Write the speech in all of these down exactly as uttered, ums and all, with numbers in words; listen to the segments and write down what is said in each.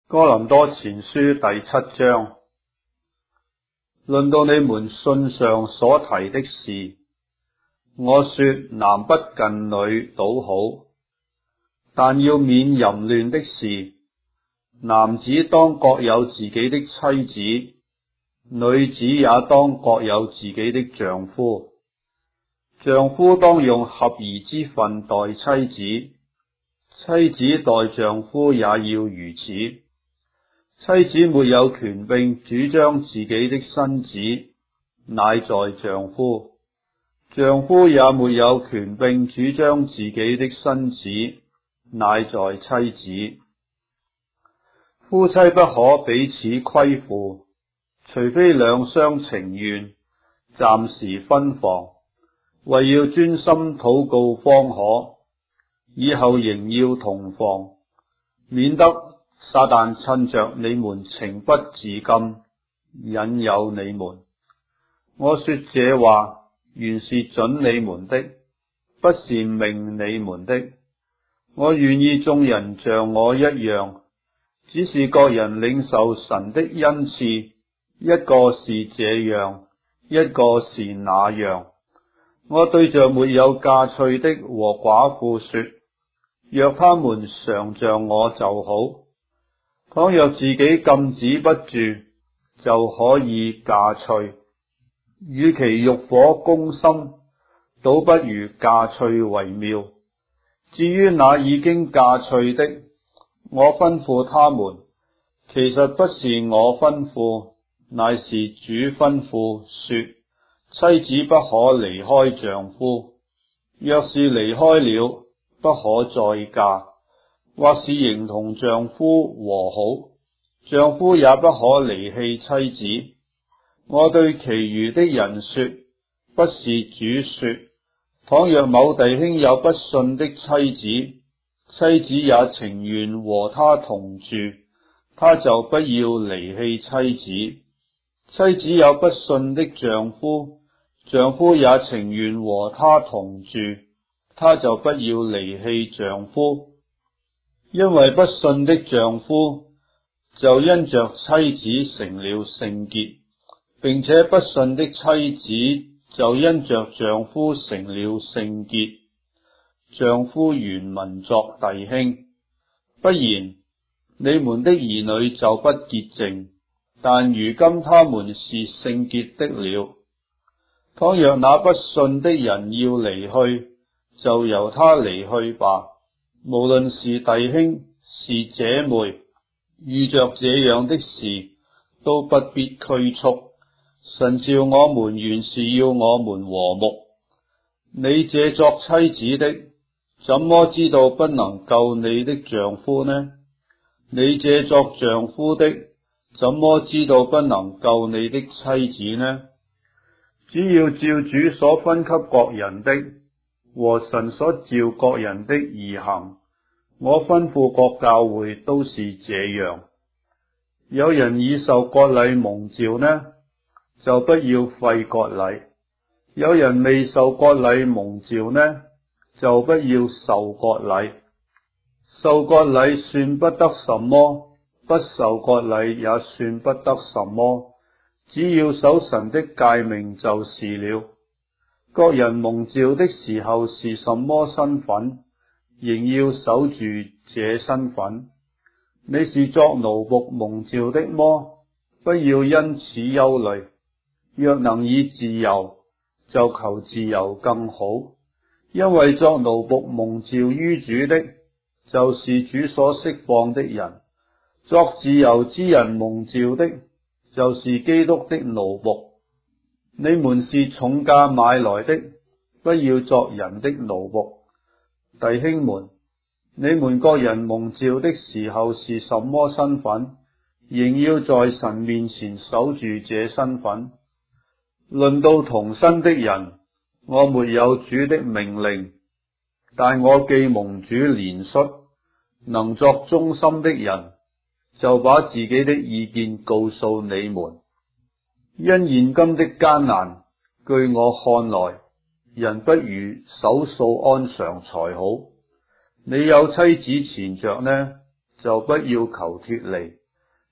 哥林多前書第七章，論到你們信上所提的事，我說男不近女倒好，但要免淫亂的事。男子當各有自己的妻子，女子也當各有自己的丈夫。丈夫當用合宜之分待妻子，妻子待丈夫也要如此。妻子沒有權柄主張自己的身子，乃在丈夫；丈夫也沒有權柄主張自己的身子，乃在妻子。夫妻不可彼此虧負，除非兩相情願，暫時分房，為要專心禱告方可，以後仍要同房，免得撒旦趁着你們情不自禁，引誘你們。我說這話原是准你們的，不是命你們的。我願意眾人像我一樣，只是各人領受神的恩賜，一個是這樣，一個是那樣。我對着沒有嫁娶的和寡婦說，若他們常像我就好。倘若自己禁止不住，就可以嫁娶。與其欲火攻心，倒不如嫁娶為妙。至於那已經嫁娶的，我吩咐他們，其實不是我吩咐，乃是主吩咐說，妻子不可離開丈夫，若是離開了，不可再嫁，或是仍同丈夫和好，丈夫也不可離棄妻子。我對其餘的人說，不是主說，倘若某弟兄有不信的妻子，妻子也情願和他同住，他就不要離棄妻子。妻子有不信的丈夫，丈夫也情願和他同住，他就不要離棄丈夫。因為不信的丈夫就因着妻子成了聖潔，並且不信的妻子就因着丈夫成了聖潔。丈夫原文作弟兄，不然你們的兒女就不潔淨，但如今他們是聖潔的了。倘若那不信的人要離去，就由他離去吧。無論是弟兄是姐妹，遇着這樣的事，都不必拘束。神召我們原是要我們和睦。你這作妻子的，怎麼知道不能救你的丈夫呢？你這作丈夫的，怎麼知道不能救你的妻子呢？只要照主所分給各人的，和神所召各人的而行。我吩咐各教會都是這樣。有人已受割禮蒙召呢，就不要廢割禮；有人未受割禮蒙召呢，就不要受割禮。受割禮算不得什麼，不受割禮也算不得什麼，只要守神的誡命就是了。各人蒙召的時候是什麼身份，仍要守住這身份。你是作奴僕蒙召的麼？不要因此憂慮。若能以自由，就求自由更好。因為作奴僕蒙召於主的，就是主所釋放的人；作自由之人蒙召的，就是基督的奴僕。你們是重價買來的，不要作人的奴僕。弟兄們，你們各人蒙召的時候是什麼身份，仍要在神面前守住這身份。論到童身的人，我沒有主的命令，但我既蒙主憐恤，能作忠心的人，就把自己的意見告訴你們。因現今的艱難，據我看來，人不如守素安常才好。你有妻子纏着呢，就不要求脫離，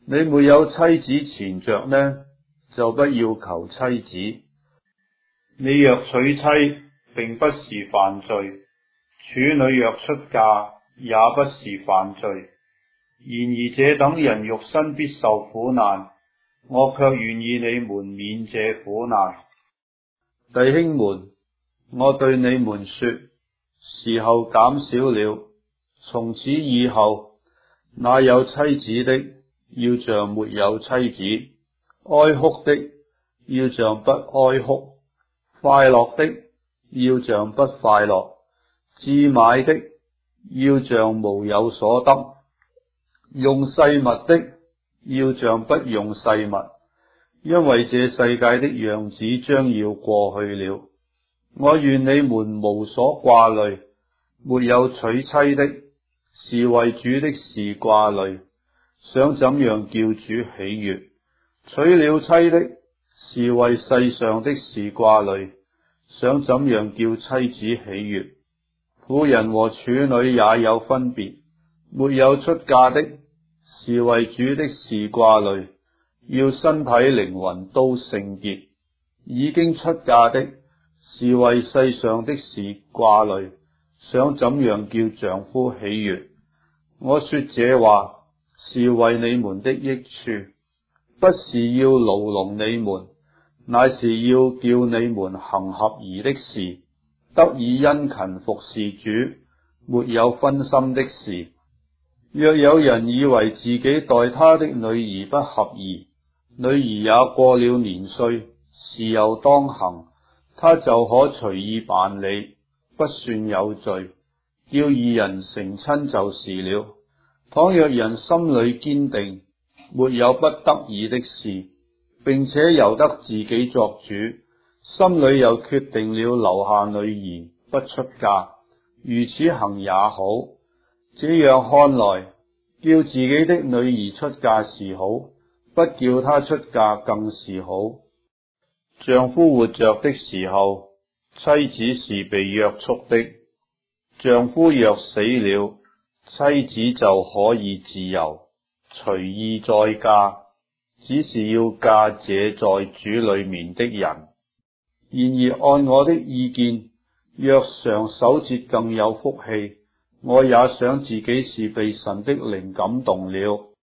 你沒有妻子纏着呢，就不要求妻子。你若娶妻，並不是犯罪；處女若出嫁，也不是犯罪。然而這等人肉身必受苦難，我卻願意你們免這苦難。弟兄們，我對你們說，時候減少了，從此以後，那有妻子的要像沒有妻子，哀哭的要像不哀哭，快樂的要像不快樂，置買的要像無有所得，用世物的要像不用世物，因為這世界的樣子將要過去了。我願你們無所掛慮，沒有娶妻的是為主的事掛慮，想怎樣叫主喜悅；娶了妻的是為世上的事掛慮，想怎樣叫妻子喜悅。婦人和處女也有分別，沒有出嫁的是為主的事掛慮，要身體靈魂都聖潔；已經出嫁的是為世上的事掛慮，想怎樣叫丈夫喜悅。我說這話是為你們的益處，不是要牢籠你們，乃是要叫你們行合宜的事，得以殷勤服侍主，沒有分心的事。若有人以為自己待他的女兒不合宜，女兒也過了年歲，事又當行，他就可隨意辦理，不算有罪，叫二人成親就是了。倘若人心裏堅定，沒有不得已的事，並且由得自己作主，心裏又決定了留下女兒不出嫁，如此行也好。這樣看來，叫自己的女兒出嫁是好，不叫她出嫁更是好。丈夫活着的時候，妻子是被約束的；丈夫若死了，妻子就可以自由，隨意再嫁，只是要嫁這在主裏面的人。然而按我的意見，若常守節更有福氣，我也想自己是被神的靈感動了。